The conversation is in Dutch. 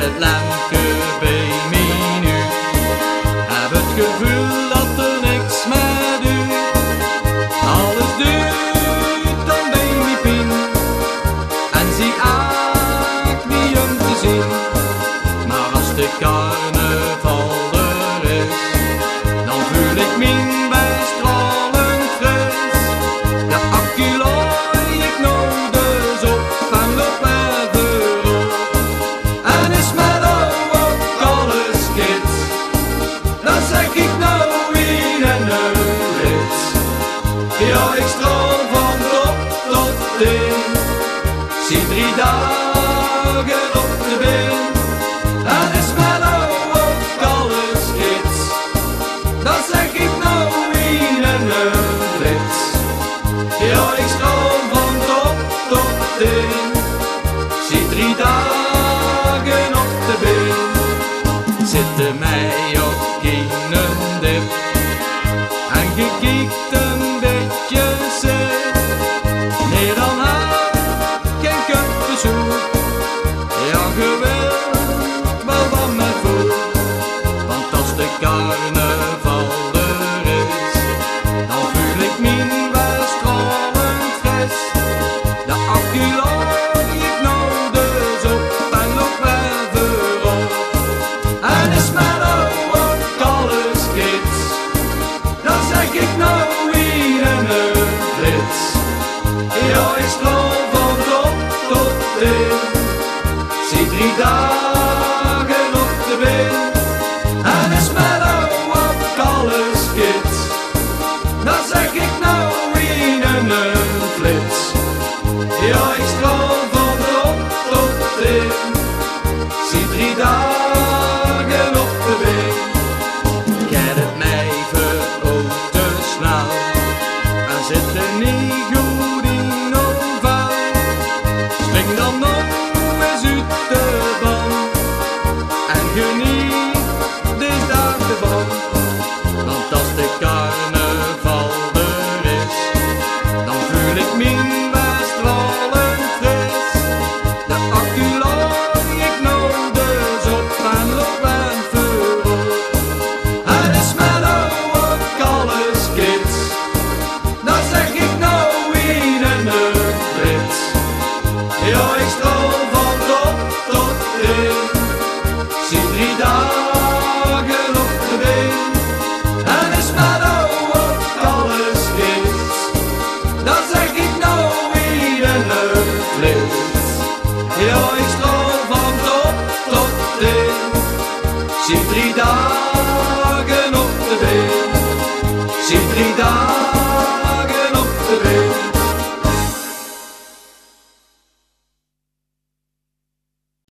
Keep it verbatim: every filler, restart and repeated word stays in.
het lampje bij mij nu. Heb het gevoel dat er niks meer duurt. Alles duurt dan bij mij pijn. En zie ik niet om te zien. Maar als de carnaval er is, dan voel ik me bij stralend fris. De accu looi ik nou dus op en loop er voorop. En is met ook alles kids, dan zeg ik nou in en een rits. Ja, ik straal van top tot teen, zie drie dagen op de been. En is met ook alles kids, dan zeg ik nou in en een rits. Ja, ik straal van top tot teen, zie drie dagen op de been. Zitten mij op geen dip en je kijkt een beetje zit. Nee, dan heb ik geen kutbezoek. Ja, je wil wel wat me voelt. Want als de carnaval er is, dan voel ik me wel stralend fris. De accu looi ik nou dus op en loop weer voorop. En is met ook alles kids, dan zeg ik nou in en een flits. Ja, ik straal van top tot teen, zie drie dagen op de been. En is met ook alles kids, dan zeg ik nou in en een flits. Ja, ik straal van top tot teen, zie drie dagen op de been. Ken het mij veroot te snel en zit er niet goed in overal. Spring dan nog eens uit de bal en geniet deze dag ervan. Want als de carnaval er is, dan voel ik me best stralend fris. De accu looi ik nou dus op en loop en voorop. En is met ook alles kids, dan zeg ik nou in en een flits. Ja, ik straal van top tot teen, zie drie dagen op de been. En is met ook alles kids, dan zeg ik nou in en een flits. Ja, ik straal van top tot teen, zie drie dagen op de been, zie drie dagen.